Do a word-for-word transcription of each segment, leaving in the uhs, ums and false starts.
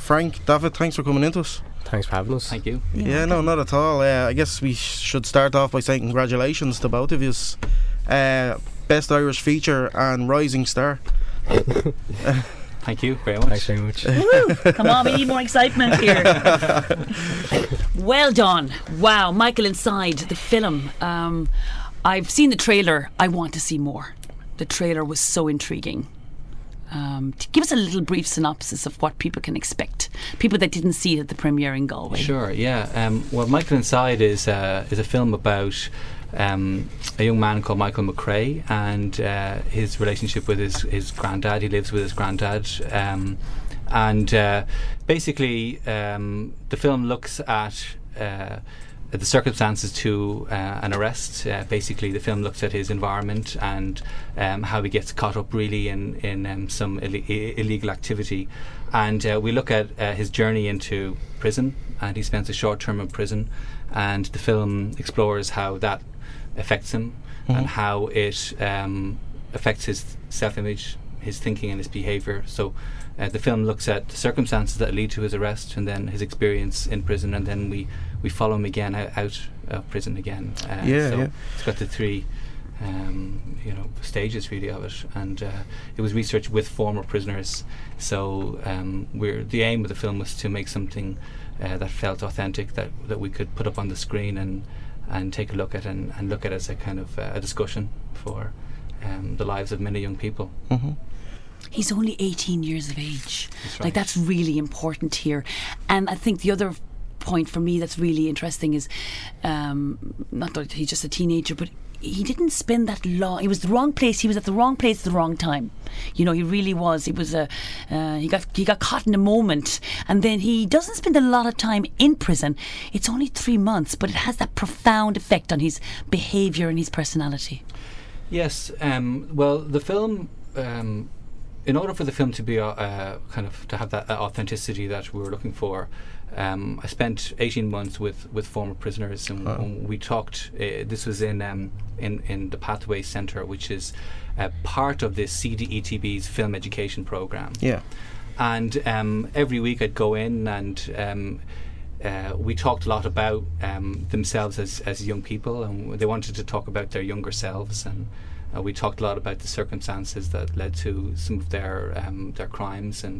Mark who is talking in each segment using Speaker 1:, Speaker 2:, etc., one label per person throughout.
Speaker 1: Frank, David, thanks for coming into us.
Speaker 2: Thanks for having us.
Speaker 3: Thank you.
Speaker 1: Yeah, yeah no, not at all. Uh, I guess we should start off by saying congratulations to both of you. Uh, Best Irish Feature and Rising Star.
Speaker 3: Thank you very much.
Speaker 2: Thanks very much.
Speaker 4: Woo! Come on, we need more excitement here. Well done. Wow, Michael Inside, the film. Um, I've seen the trailer. I want to see more. The trailer was so intriguing. Um, to give us a little brief synopsis of what people can expect. People that didn't see it at the premiere in Galway.
Speaker 3: Sure, yeah. Um, well, Michael Inside is uh, is a film about um, a young man called Michael McRae and uh, his relationship with his, his granddad. He lives with his granddad. Um, and uh, basically, um, the film looks at uh, the circumstances to uh, an arrest. Uh, basically, the film looks at his environment and um, how he gets caught up really in, in um, some Ill- I- illegal activity. And uh, we look at uh, his journey into prison, and he spends a short term in prison. And the film explores how that affects him mm-hmm. and how it um, affects his self-image, his thinking and his behaviour. So uh, the film looks at the circumstances that lead to his arrest and then his experience in prison, and then we, we follow him again out, out of prison again. Uh,
Speaker 1: yeah,
Speaker 3: so
Speaker 1: yeah.
Speaker 3: It's got the three um, you know stages really of it, and uh, it was researched with former prisoners. So um, we're the aim of the film was to make something uh, that felt authentic, that, that we could put up on the screen and and take a look at and, and look at it as a kind of uh, a discussion for um, the lives of many young people.
Speaker 1: Mm-hmm.
Speaker 4: He's only eighteen years of age.
Speaker 3: That's right.
Speaker 4: Like, that's really important here. And I think the other point for me that's really interesting is um, not that he's just a teenager, but he didn't spend that long. He was the wrong place. He was at the wrong place at the wrong time. You know, he really was. He was a. Uh, he got he got caught in a moment, and then he doesn't spend a lot of time in prison. It's only three months, but it has that profound effect on his behaviour and his personality.
Speaker 3: Yes. Um, well, the film. Um, in order for the film to be uh, uh, kind of to have that uh, authenticity that we were looking for, um, I spent eighteen months with, with former prisoners, and,
Speaker 1: oh.
Speaker 3: and we talked. Uh, this was in um, in in the Pathway Centre, which is uh, part of the C D E T B's film education program.
Speaker 1: Yeah,
Speaker 3: and um, every week I'd go in and. Um, Uh, we talked a lot about um, themselves as, as young people, and they wanted to talk about their younger selves, and uh, we talked a lot about the circumstances that led to some of their um, their crimes. And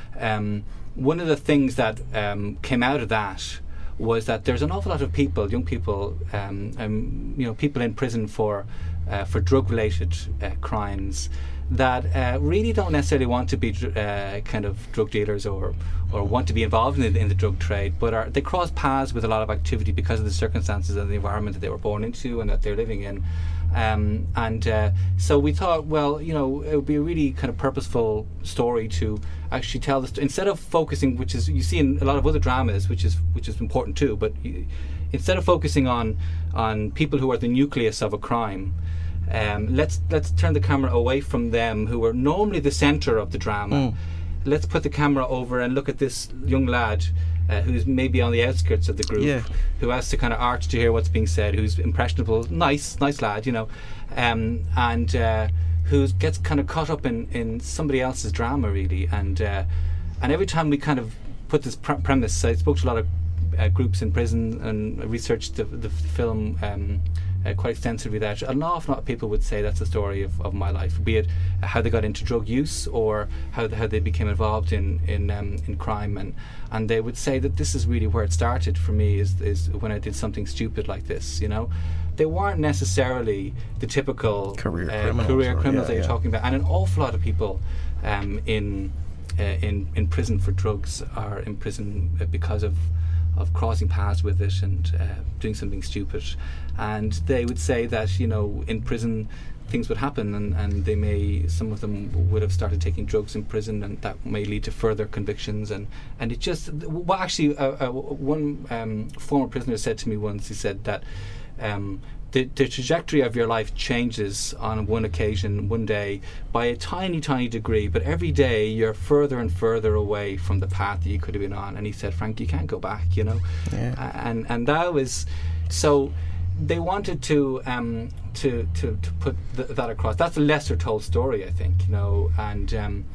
Speaker 3: um, one of the things that um, came out of that was that there's an awful lot of people, young people, um, um, you know, people in prison for uh, for drug-related uh, crimes that uh, really don't necessarily want to be dr- uh, kind of drug dealers or or want to be involved in the, in the drug trade, but are, they cross paths with a lot of activity because of the circumstances and the environment that they were born into and that they're living in. Um, and uh, so we thought, well, you know, it would be a really kind of purposeful story to actually tell this, instead of focusing, which is you see in a lot of other dramas, which is which is important too, but you, instead of focusing on on people who are the nucleus of a crime, Um, let's let's turn the camera away from them, who are normally the centre of the drama. Mm. Let's put the camera over and look at this young lad uh, who's maybe on the outskirts of the group,
Speaker 1: yeah.
Speaker 3: who has to kind of arch to hear what's being said, who's impressionable, nice, nice lad, you know, um, and uh, who gets kind of caught up in, in somebody else's drama, really. And uh, and every time we kind of put this pr- premise, I spoke to a lot of uh, groups in prison and researched the, the film. Um, Uh, quite extensively, that an awful lot of people would say that's the story of, of my life, be it how they got into drug use or how the, how they became involved in in, um, in crime, and and they would say that this is really where it started for me, is is when I did something stupid like this. You know, they weren't necessarily the typical
Speaker 1: career
Speaker 3: uh,
Speaker 1: criminals,
Speaker 3: career
Speaker 1: or,
Speaker 3: criminals
Speaker 1: yeah,
Speaker 3: that you're
Speaker 1: yeah.
Speaker 3: talking about, and an awful lot of people um, in uh, in in prison for drugs are in prison because of. of crossing paths with it and uh, doing something stupid. And they would say that, you know, in prison things would happen, and, and they may, some of them would have started taking drugs in prison, and that may lead to further convictions. And, and it just, well, actually, uh, uh, one um, former prisoner said to me once, he said that um, the, the trajectory of your life changes on one occasion, one day, by a tiny, tiny degree, but every day you're further and further away from the path that you could have been on. And he said, Frank, you can't go back, you know.
Speaker 1: Yeah.
Speaker 3: Uh, and and that was, so they wanted to um, to, to to put th- that across. That's a lesser told story, I think, you know. And um,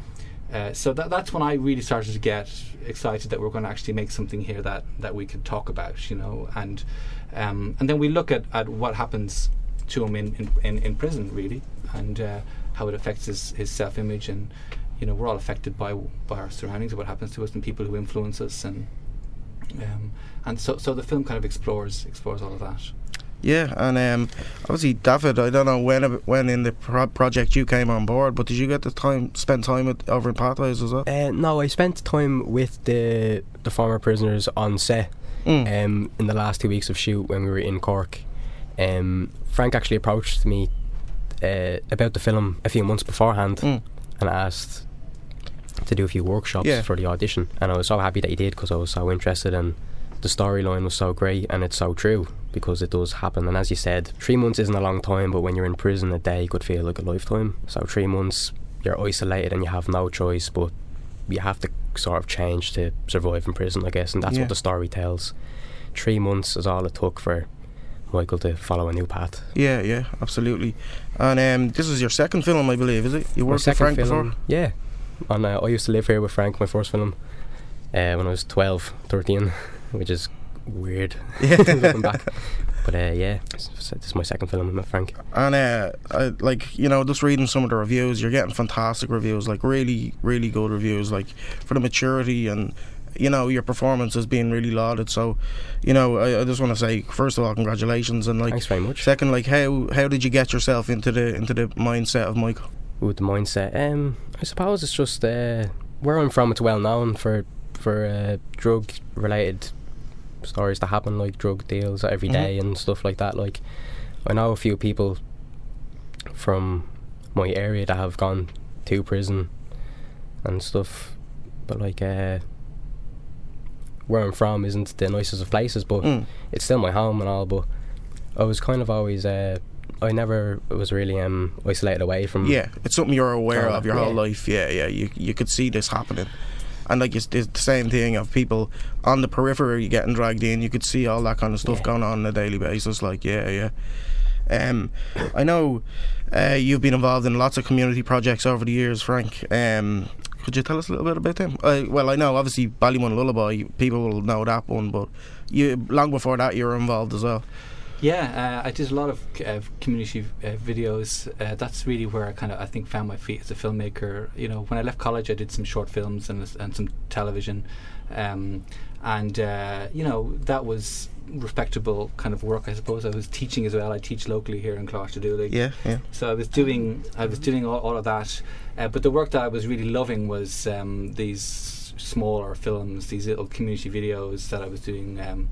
Speaker 3: uh, so that that's when I really started to get excited that we're going to actually make something here that, that we could talk about, you know, and um, and then we look at, at what happens to him in, in, in, in prison, really, and uh, how it affects his, his self-image, and you know, we're all affected by by our surroundings, what happens to us, and people who influence us, and um, and so so the film kind of explores explores all of that.
Speaker 1: Yeah, and um, obviously, David, I don't know when when in the pro- project you came on board, but did you get the time spend time with, over in Pathways as well?
Speaker 2: Uh, no, I spent time with the the former prisoners on set mm. um, in the last two weeks of shoot when we were in Cork. Um, Frank actually approached me uh, about the film a few months beforehand mm. and asked to do a few workshops yeah. for the audition, and I was so happy that he did, because I was so interested, and the storyline was so great, and it's so true, because it does happen. And as you said, three months isn't a long time, but when you're in prison, a day could feel like a lifetime. So three months you're isolated and you have no choice, but you have to sort of change to survive in prison, I guess, and that's yeah. what the story tells. Three months is all it took for Michael to follow a new path.
Speaker 1: Yeah, yeah, absolutely. And um, this is your second film, I believe, is it? You worked with Frank
Speaker 2: film,
Speaker 1: before?
Speaker 2: Yeah. And uh, I used to live here with Frank, my first film, uh, when I was twelve, thirteen, which is weird looking back. But uh, yeah, this is my second film with Frank.
Speaker 1: And uh, I, like, you know, just reading some of the reviews, you're getting fantastic reviews, like really, really good reviews, like for the maturity, and you know, your performance has been really lauded. So, you know, I, I just want to say, first of all, congratulations, and like,
Speaker 2: thanks very much.
Speaker 1: Second, like, how how did you get yourself into the into the mindset of Michael?
Speaker 2: With the mindset, um, I suppose it's just uh, where I'm from. It's well known for for uh, drug related stories that happen, like drug deals every day mm-hmm. and stuff like that. Like, I know a few people from my area that have gone to prison and stuff, but like uh, where I'm from isn't the nicest of places, but mm. it's still my home and all. But I was kind of always uh, I never was really um, isolated away from.
Speaker 1: Yeah, it's something you're aware of your
Speaker 2: yeah.
Speaker 1: whole life. Yeah, yeah, you you could see this happening. And like, it's, it's the same thing of people on the periphery getting dragged in. You could see all that kind of stuff yeah. going on on a daily basis. Like, yeah, yeah. Um, I know uh, you've been involved in lots of community projects over the years, Frank. Um, could you tell us a little bit about them? Uh, well, I know obviously Ballymun Lullaby, people will know that one, but you long before that you were involved as well.
Speaker 3: Yeah, uh, I did a lot of uh, community uh, videos. Uh, that's really where I kind of, I think, found my feet as a filmmaker. You know, when I left college, I did some short films and and some television, um, and uh, you know, that was respectable kind of work, I suppose. I was teaching as well. I teach locally here in Clough-Dooley.
Speaker 1: Yeah, yeah.
Speaker 3: So I was doing, I was doing all, all of that. Uh, but the work that I was really loving was um, these smaller films, these little community videos that I was doing. Um,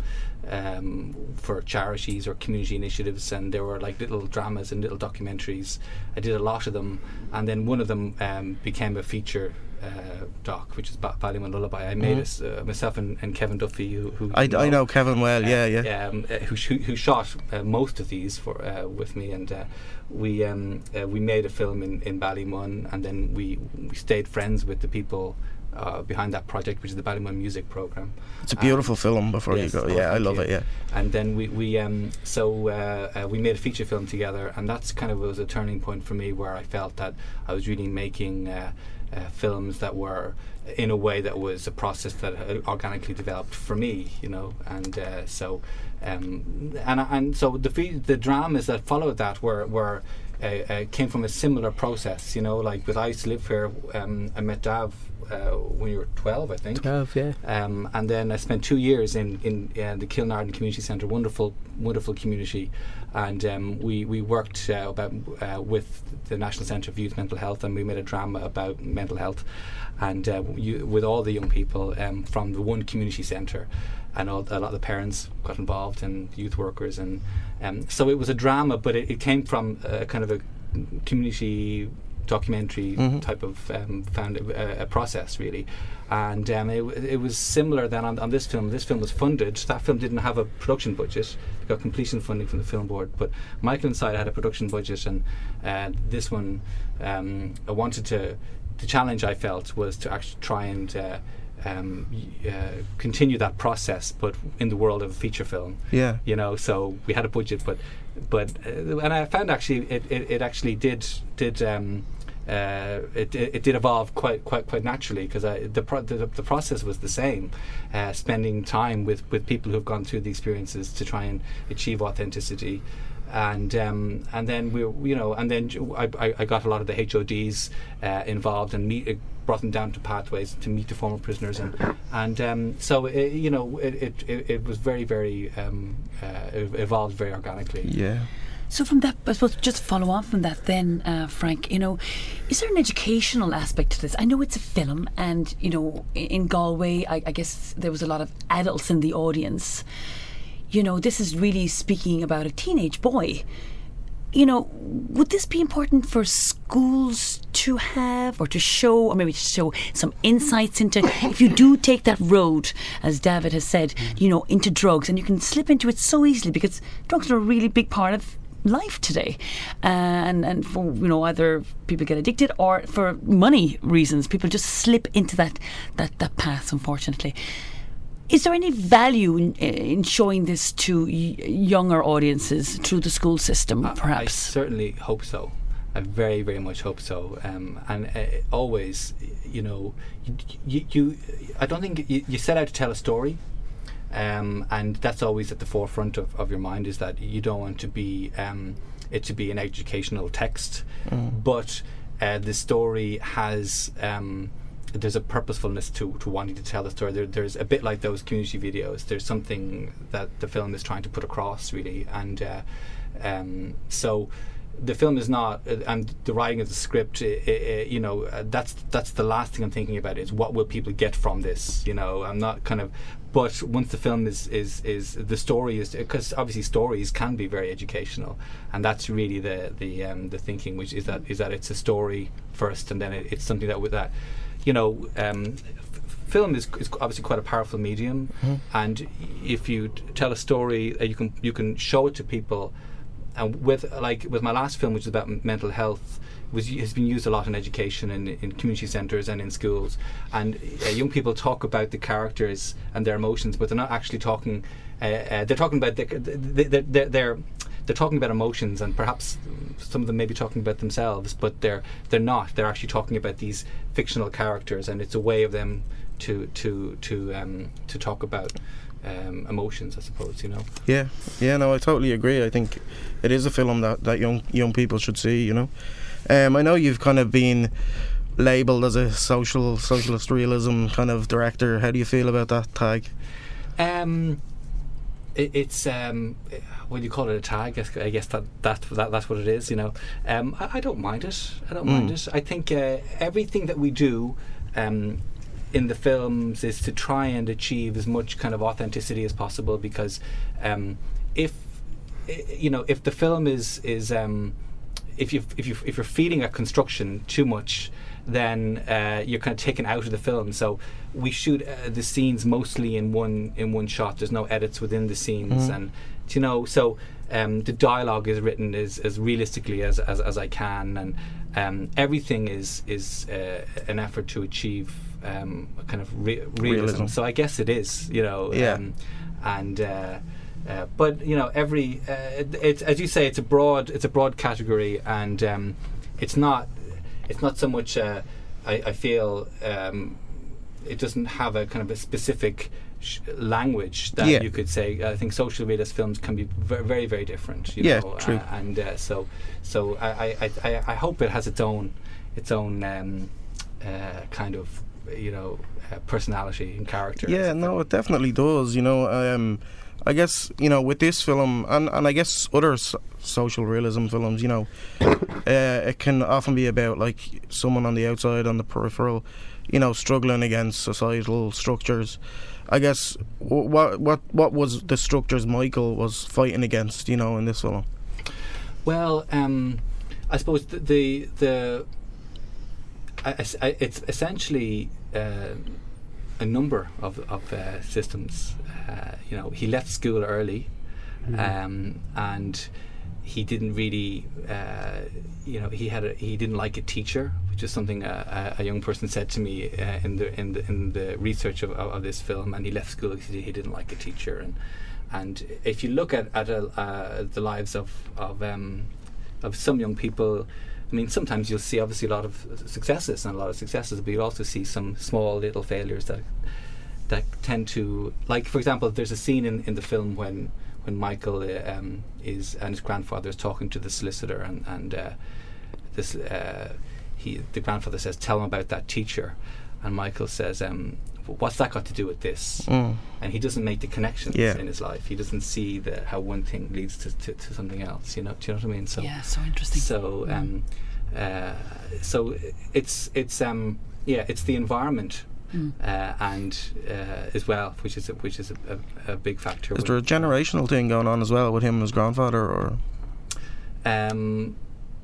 Speaker 3: Um, for charities or community initiatives, and there were like little dramas and little documentaries. I did a lot of them, and then one of them um, became a feature uh, doc, which is ba- Ballymun Lullaby. I made
Speaker 1: mm-hmm.
Speaker 3: it uh, myself and, and Kevin Duffy, who, who
Speaker 1: I,
Speaker 3: know,
Speaker 1: I know Kevin well. Uh, yeah, yeah.
Speaker 3: Um, uh, who, sh- who shot uh, most of these for uh, with me, and uh, we um, uh, we made a film in, in Ballymun, and then we we stayed friends with the people Uh, behind that project, which is the Ballymun Music Programme.
Speaker 1: It's a beautiful um, film. Before
Speaker 3: yes,
Speaker 1: you go,
Speaker 3: oh,
Speaker 1: yeah, I love
Speaker 3: you.
Speaker 1: it. Yeah,
Speaker 3: and then we we um, so uh, uh, we made a feature film together, and that's kind of was a turning point for me, where I felt that I was really making uh, uh, films that were in a way that was a process that had organically developed for me, you know, and uh, so um, and and so the fe- the dramas that followed that were were. Uh, uh, came from a similar process, you know, like with I used to live here. um, I met Dav uh, when you were twelve, I think.
Speaker 2: twelve, yeah.
Speaker 3: Um, and then I spent two years in, in uh, the Kilnarden Community Centre, wonderful, wonderful community. And um, we, we worked uh, about uh, with the National Centre for Youth Mental Health, and we made a drama about mental health, and uh, you, with all the young people um, from the one community centre. And all, a lot of the parents got involved, and youth workers, and um, so it was a drama, but it, it came from a kind of a community documentary mm-hmm. type of um, found uh, a process, really. And um, it, it was similar then on, on this film. This film was funded. That film didn't have a production budget. It got completion funding from the film board, but Michael Inside had a production budget, and uh, this one um, I wanted to the challenge I felt was to actually try and uh, Um, uh, continue that process, but in the world of a feature film.
Speaker 1: Yeah,
Speaker 3: you know. So we had a budget, but but uh, and I found actually it, it, it actually did did um, uh, it, it it did evolve quite quite quite naturally, because the, pro- the the process was the same, uh, spending time with, with people who have gone through the experiences to try and achieve authenticity. And um, and then we were, you know, and then I, I, I got a lot of the H O Ds uh, involved and meet, uh, brought them down to Pathways to meet the former prisoners, and and um, so it, you know it, it, it, it was very very um, uh, it evolved very organically.
Speaker 1: Yeah.
Speaker 4: So from that, I suppose, just follow on from that then, uh, Frank, you know, is there an educational aspect to this? I know it's a film, and, you know, in, in Galway, I, I guess there was a lot of adults in the audience. You know, this is really speaking about a teenage boy. You know, would this be important for schools to have, or to show, or maybe to show some insights into, if you do take that road, as David has said, you know, into drugs, and you can slip into it so easily because drugs are a really big part of life today, uh, and and for, you know, either people get addicted or for money reasons people just slip into that that that path, unfortunately. Is there any value in, in showing this to y- younger audiences through the school system, perhaps?
Speaker 3: I, I certainly hope so. I very, very much hope so. Um, and uh, always, you know, you, you, you I don't think you, you set out to tell a story, um, and that's always at the forefront of, of your mind, is that you don't want to be um, it to be an educational text, mm. but uh, the story has. Um, there's a purposefulness to, to wanting to tell the story. There, there's a bit like those community videos. There's something that the film is trying to put across, really, and uh, um, so the film is not, uh, and the writing of the script, uh, uh, you know, uh, that's that's the last thing I'm thinking about, is what will people get from this. You know, I'm not kind of, but once the film is is is the story is, because obviously stories can be very educational, and that's really the the um, the thinking, which is that is that it's a story first, and then it, it's something that with that. You know, um, f- film is, is obviously quite a powerful medium, mm-hmm. and if you t- tell a story, uh, you can you can show it to people. And with like with my last film, which is about m- mental health, was has been used a lot in education and in community centres and in schools. And uh, young people talk about the characters and their emotions, but they're not actually talking. Uh, uh, they're talking about the, the, the, they're, they're they're talking about emotions, and perhaps some of them may be talking about themselves, but they're they're not. They're actually talking about these fictional characters, and it's a way of them to to to um, to talk about um, emotions, I suppose. You know.
Speaker 1: Yeah, yeah. No, I totally agree. I think it is a film that, that young young people should see. You know, um, I know you've kind of been labelled as a social socialist realism kind of director. How do you feel about that tag?
Speaker 3: Um. It, it's um, when you call it a tag, I guess, I guess that, that that that's what it is. You know, um, I, I don't mind it. I don't mm. mind it. I think uh, everything that we do um, in the films is to try and achieve as much kind of authenticity as possible. Because um, if you know, if the film is is um, if you if you if you're feeding a construction too much, then uh, you're kind of taken out of the film. So we shoot uh, the scenes mostly in one in one shot. There's no edits within the scenes, mm. and you know, so um, the dialogue is written as, as realistically as, as as I can, and um, everything is is uh, an effort to achieve um, a kind of re- realism. realism. So I guess it is, you know,
Speaker 1: yeah.
Speaker 3: um, and. Uh, Uh, but you know, every uh, it, it's as you say, it's a broad, it's a broad category, and um, it's not, it's not so much. Uh, I, I feel um, it doesn't have a kind of a specific sh- language that
Speaker 1: yeah.
Speaker 3: you could say. I think social realist films can be very, very, very different. You
Speaker 1: yeah,
Speaker 3: know?
Speaker 1: true.
Speaker 3: Uh, and uh, so, so I, I, I, I hope it has its own, its own um, uh, kind of, you know, uh, personality and character.
Speaker 1: Yeah, no, it definitely does. You know. Um, I guess, you know, with this film, and, and I guess other so- social realism films, you know, uh, it can often be about, like, someone on the outside, on the peripheral, you know, struggling against societal structures. I guess, w- what what what was the structures Michael was fighting against, you know, in this film?
Speaker 3: Well, um, I suppose the... the, the I, I, it's essentially... Uh, a number of, of uh, systems. Uh, you know, he left school early, mm-hmm. um, and he didn't really, uh, you know, he had a, he didn't like a teacher, which is something uh, a, a young person said to me uh, in the in the in the research of, of, of this film. And he left school because he didn't like a teacher. And and if you look at at a, uh, the lives of of um, of some young people, I mean, sometimes you'll see obviously a lot of successes and a lot of successes, but you'll also see some small little failures that that tend to, like for example, there's a scene in, in the film when when Michael uh, um, is and his grandfather is talking to the solicitor, and and uh, this uh, he the grandfather says, "Tell him about that teacher," and Michael says, um, "What's that got to do with this?"
Speaker 1: Mm.
Speaker 3: And he doesn't make the connections
Speaker 1: Yeah.
Speaker 3: in his life. He doesn't see the, how one thing leads to, to, to something else. You know, do you know what I mean? So
Speaker 4: Yeah, so interesting.
Speaker 3: So um, uh, so it's it's um, yeah, it's the environment.
Speaker 4: Mm.
Speaker 3: Uh, and uh, as well, which is a, which is a, a, a big factor.
Speaker 1: Is there a generational thing going on as well with him and his grandfather, or
Speaker 3: um,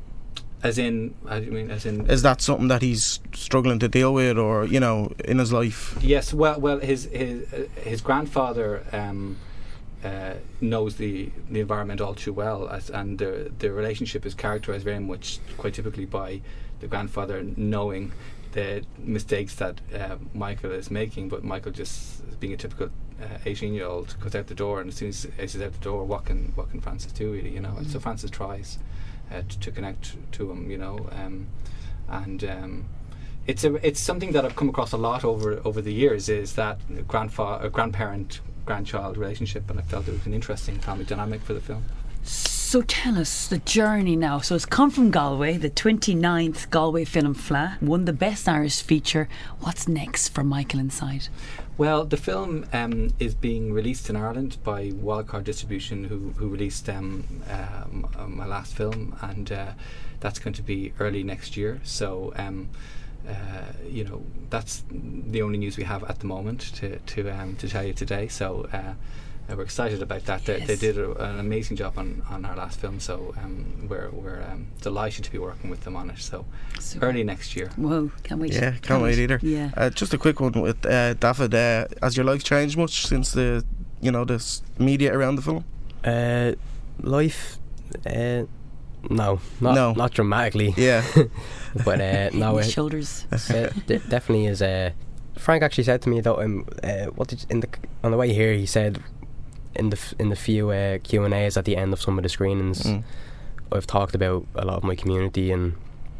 Speaker 3: as in, I mean, as in,
Speaker 1: is that something that he's struggling to deal with, or you know, in his life?
Speaker 3: yes. Well, well, his his uh, his grandfather um, uh, knows the the environment all too well, as, and the the relationship is characterized very much, quite typically, by the grandfather knowing the mistakes that uh, Michael is making, but Michael, just being a typical eighteen-year-old, goes out the door, and as soon as, as he's out the door, what can what can Francis do, really, you know? Mm. So Francis tries uh, t- to connect to him, you know, um, and um, it's a it's something that I've come across a lot over over the years, is that grandfa- a grandparent grandchild relationship, and I felt it was an interesting family dynamic for the film.
Speaker 4: So tell us the journey now. So it's come from Galway, the twenty-ninth Galway Film Fleadh, won the Best Irish Feature. What's next for Michael Inside?
Speaker 3: Well, the film um, is being released in Ireland by Wildcard Distribution, who who released um, uh, m- uh, my last film, and uh, that's going to be early next year. So, um, uh, you know, that's the only news we have at the moment to to um, to tell you today. So. Uh, Uh, we're excited about that. They,
Speaker 4: Yes.
Speaker 3: they did a, an amazing job on, on our last film, so um, we're we're um, delighted to be working with them on it. So
Speaker 4: Super.
Speaker 3: early next year.
Speaker 4: Whoa, can't wait.
Speaker 1: Yeah, can't wait either.
Speaker 4: Yeah.
Speaker 1: Uh, just a quick one with uh, David. Uh, has your life changed much since the, you know, this media around the film?
Speaker 2: Uh, life, uh, no, not
Speaker 1: No.
Speaker 2: not dramatically.
Speaker 1: Yeah.
Speaker 2: But uh, no,
Speaker 4: His
Speaker 2: it,
Speaker 4: shoulders.
Speaker 2: it de- definitely is. Uh, Frank actually said to me though, um, uh, what did in the on the way here he said, in the f- in the few uh, Q and A's at the end of some of the screenings,
Speaker 1: Mm.
Speaker 2: I've talked about a lot of my community and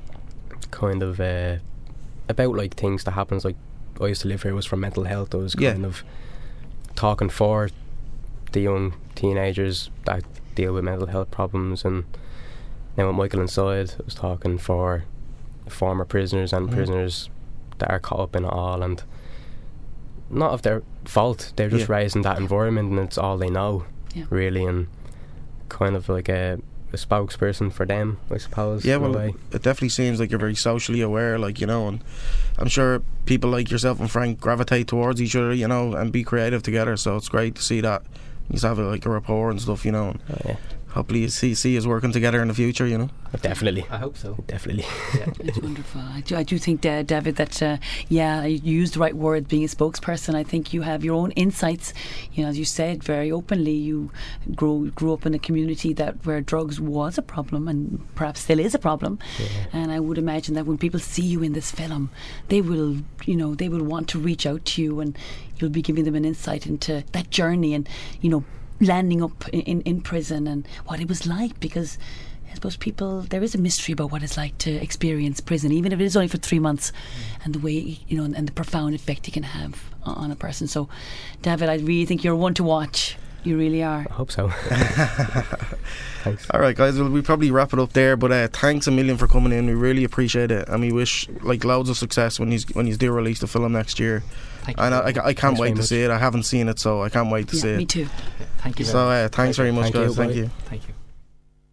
Speaker 2: kind of uh, about like things that happens. Like I used to live here, was for mental health. I was
Speaker 1: Yeah.
Speaker 2: kind of talking for the young teenagers that deal with mental health problems, and now with Michael Inside, I was talking for former prisoners and
Speaker 1: Mm.
Speaker 2: prisoners that are caught up in it all, and not of their fault, they're just
Speaker 1: Yeah.
Speaker 2: raised in that environment and it's all they know,
Speaker 4: Yeah.
Speaker 2: really, and kind of like a, a spokesperson for them, I suppose.
Speaker 1: Yeah,
Speaker 2: in a
Speaker 1: well,
Speaker 2: way.
Speaker 1: it definitely seems like you're very socially aware, like, you know, and I'm sure people like yourself and Frank gravitate towards each other, you know, and be creative together, so it's great to see that you have a, like a rapport and stuff, you know, and
Speaker 2: Oh, yeah,
Speaker 1: hopefully you see, see us working together in the future, you know.
Speaker 2: definitely,
Speaker 3: I hope so.
Speaker 2: definitely.
Speaker 3: Yeah.
Speaker 4: It's wonderful. I do, I do think, uh, David, that uh, yeah, you used the right word, being a spokesperson. I think you have your own insights. You know, as you said very openly, you grew grew up in a community that where drugs was a problem and perhaps still is a problem.
Speaker 2: Yeah.
Speaker 4: And I would imagine that when people see you in this film, they will, you know, they will want to reach out to you, and you'll be giving them an insight into that journey, and you know, landing up in, in, in prison and what it was like, because I suppose people, there is a mystery about what it's like to experience prison, even if it is only for three months, and the way, you know, and, and the profound effect it can have on, on a person. So, David, I really think you're one to watch. You really are.
Speaker 2: I hope so. Thanks.
Speaker 1: All right, guys, well, we probably wrap it up there, but uh, thanks a million for coming in. We really appreciate it, and we wish like loads of success when he's when he's do release the film next year.
Speaker 3: Thank you.
Speaker 1: And I, I, I can't
Speaker 2: Thanks
Speaker 1: wait
Speaker 2: very
Speaker 1: to
Speaker 2: much.
Speaker 1: see it. I haven't seen it, so I can't wait to see
Speaker 4: Yeah, me
Speaker 1: it.
Speaker 4: too.
Speaker 3: Thank you.
Speaker 1: So uh, thanks very much,
Speaker 2: Thank you.
Speaker 1: guys. Thank
Speaker 2: Bye.
Speaker 1: you.
Speaker 3: Thank you.